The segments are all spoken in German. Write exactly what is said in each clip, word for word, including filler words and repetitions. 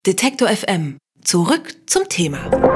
Detektor F M. Zurück zum Thema.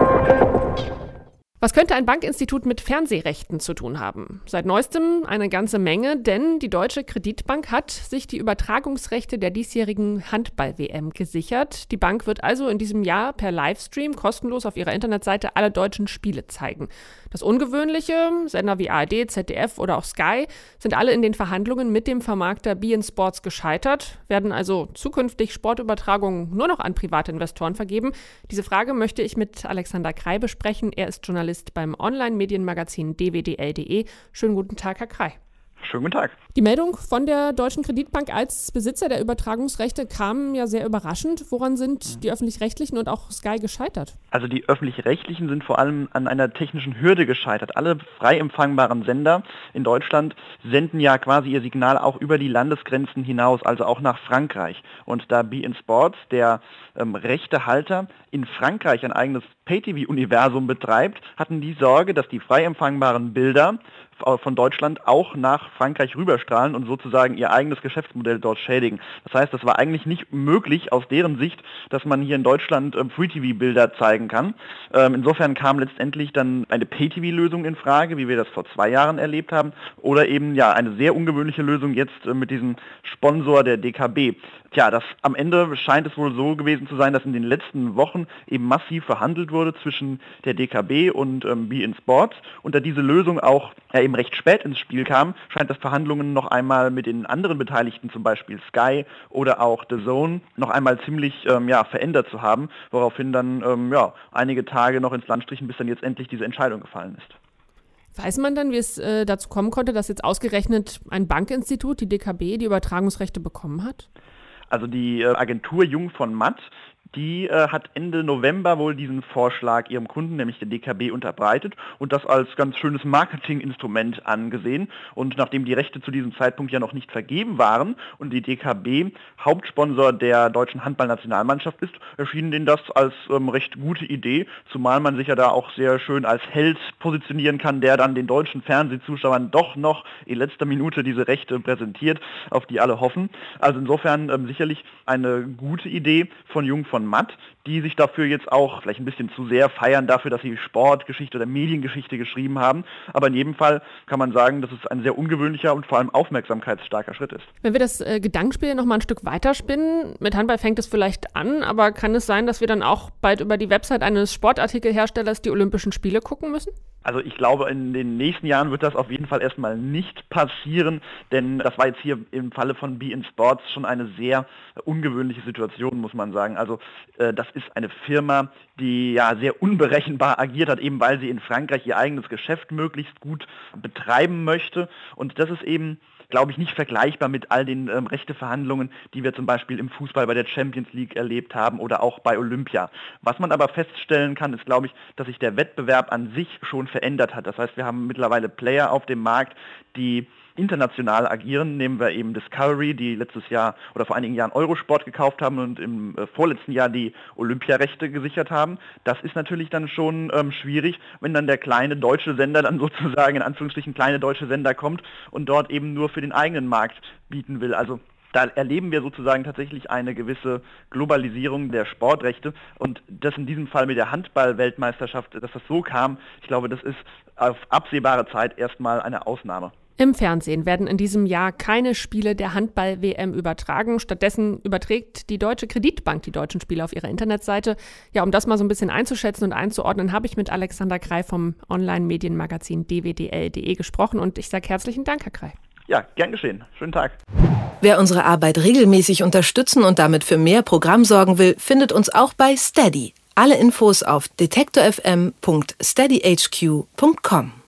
Was könnte ein Bankinstitut mit Fernsehrechten zu tun haben? Seit neuestem eine ganze Menge, denn die Deutsche Kreditbank hat sich die Übertragungsrechte der diesjährigen Handball-W M gesichert. Die Bank wird also in diesem Jahr per Livestream kostenlos auf ihrer Internetseite alle deutschen Spiele zeigen. Das Ungewöhnliche, Sender wie A R D, Z D F oder auch Sky sind alle in den Verhandlungen mit dem Vermarkter beIN Sports gescheitert, werden also zukünftig Sportübertragungen nur noch an private Investoren vergeben. Diese Frage möchte ich mit Alexander Krei besprechen. Er ist Journalist beim Online-Medienmagazin d w d l punkt d e. Schönen guten Tag, Herr Krei. Schönen guten Tag. Die Meldung von der Deutschen Kreditbank als Besitzer der Übertragungsrechte kam ja sehr überraschend. Woran sind die Öffentlich-Rechtlichen und auch Sky gescheitert? Also die Öffentlich-Rechtlichen sind vor allem an einer technischen Hürde gescheitert. Alle frei empfangbaren Sender in Deutschland senden ja quasi ihr Signal auch über die Landesgrenzen hinaus, also auch nach Frankreich. Und da beIN Sports, der ähm, Rechtehalter, in Frankreich ein eigenes Pay-T V-Universum betreibt, hatten die Sorge, dass die frei empfangbaren Bilder von Deutschland auch nach Frankreich rüberstrahlen und sozusagen ihr eigenes Geschäftsmodell dort schädigen. Das heißt, das war eigentlich nicht möglich aus deren Sicht, dass man hier in Deutschland ähm, Free-T V-Bilder zeigen kann. Ähm, insofern kam letztendlich dann eine Pay-T V-Lösung in Frage, wie wir das vor zwei Jahren erlebt haben, oder eben ja eine sehr ungewöhnliche Lösung jetzt äh, mit diesem Sponsor der D K B. Tja, das am Ende scheint es wohl so gewesen zu sein, dass in den letzten Wochen eben massiv verhandelt wurde zwischen der D K B und ähm, beIN Sports. Und da diese Lösung auch ja, eben recht spät ins Spiel kam, scheint das Verhandlungen noch einmal mit den anderen Beteiligten, zum Beispiel Sky oder auch The Zone, noch einmal ziemlich ähm, ja, verändert zu haben, woraufhin dann ähm, ja, einige Tage noch ins Land strichen, bis dann jetzt endlich diese Entscheidung gefallen ist. Weiß man dann, wie es äh, dazu kommen konnte, dass jetzt ausgerechnet ein Bankinstitut, die D K B, die Übertragungsrechte bekommen hat? Also die äh, Agentur Jung von Matt, die äh, hat Ende November wohl diesen Vorschlag ihrem Kunden, nämlich der D K B, unterbreitet und das als ganz schönes Marketinginstrument angesehen. Und nachdem die Rechte zu diesem Zeitpunkt ja noch nicht vergeben waren und die D K B Hauptsponsor der deutschen Handballnationalmannschaft ist, erschien denen das als ähm, recht gute Idee, zumal man sich ja da auch sehr schön als Held positionieren kann, der dann den deutschen Fernsehzuschauern doch noch in letzter Minute diese Rechte präsentiert, auf die alle hoffen. Also insofern ähm, sicherlich eine gute Idee von Jung von Matt, die sich dafür jetzt auch vielleicht ein bisschen zu sehr feiern dafür, dass sie Sportgeschichte oder Mediengeschichte geschrieben haben. Aber in jedem Fall kann man sagen, dass es ein sehr ungewöhnlicher und vor allem aufmerksamkeitsstarker Schritt ist. Wenn wir das äh, Gedankenspiel noch mal ein Stück weiterspinnen, mit Handball fängt es vielleicht an, aber kann es sein, dass wir dann auch bald über die Website eines Sportartikelherstellers die Olympischen Spiele gucken müssen? Also ich glaube, in den nächsten Jahren wird das auf jeden Fall erstmal nicht passieren, denn das war jetzt hier im Falle von beIN Sports schon eine sehr ungewöhnliche Situation, muss man sagen. Also äh, das ist eine Firma, die ja sehr unberechenbar agiert hat, eben weil sie in Frankreich ihr eigenes Geschäft möglichst gut betreiben möchte. Und das ist eben, glaube ich, nicht vergleichbar mit all den ähm, Rechteverhandlungen, die wir zum Beispiel im Fußball bei der Champions League erlebt haben oder auch bei Olympia. Was man aber feststellen kann, ist, glaube ich, dass sich der Wettbewerb an sich schon verändert hat. Das heißt, wir haben mittlerweile Player auf dem Markt, die international agieren. Nehmen wir eben Discovery, die letztes Jahr oder vor einigen Jahren Eurosport gekauft haben und im äh, vorletzten Jahr die Olympiarechte gesichert haben. Das ist natürlich dann schon ähm, schwierig, wenn dann der kleine deutsche Sender dann sozusagen, in Anführungsstrichen kleine deutsche Sender kommt und dort eben nur für den eigenen Markt bieten will. Also da erleben wir sozusagen tatsächlich eine gewisse Globalisierung der Sportrechte und das in diesem Fall mit der Handball-Weltmeisterschaft, dass das so kam, ich glaube, das ist auf absehbare Zeit erstmal eine Ausnahme. Im Fernsehen werden in diesem Jahr keine Spiele der Handball-W M übertragen. Stattdessen überträgt die Deutsche Kreditbank die deutschen Spiele auf ihrer Internetseite. Ja, um das mal so ein bisschen einzuschätzen und einzuordnen, habe ich mit Alexander Krei vom Online-Medienmagazin d w d l punkt d e gesprochen und ich sage herzlichen Dank, Herr Krei. Ja, gern geschehen. Schönen Tag. Wer unsere Arbeit regelmäßig unterstützen und damit für mehr Programm sorgen will, findet uns auch bei Steady. Alle Infos auf detektor f m punkt steady h q punkt com.